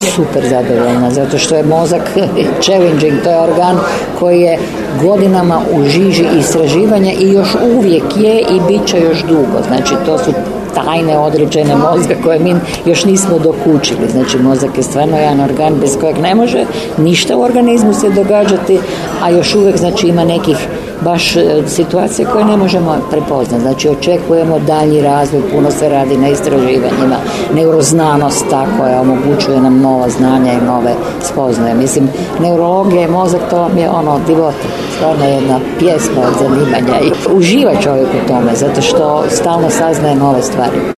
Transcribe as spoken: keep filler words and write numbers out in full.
super zadovoljna, zato što je mozak challenging, to je organ koji je godinama u žiži istraživanja i još uvijek je i bit će još dugo. Znači, to su tajne određene mozga koje mi još nismo dokučili. Znači, mozak je stvarno jedan organ bez kojeg ne može ništa u organizmu se događati, a još uvijek, znači, ima nekih baš situacije koje ne možemo prepoznati. Znači, očekujemo dalji razvoj, puno se radi na istraživanjima, neuroznanost ta koja omogućuje nam nova znanja i nove spoznaje. Mislim, neurologija i mozak, to vam je ono divota, stvarno jedna pjesma od zanimanja i uživa čovjek u tome, zato što stalno saznaje nove stvari.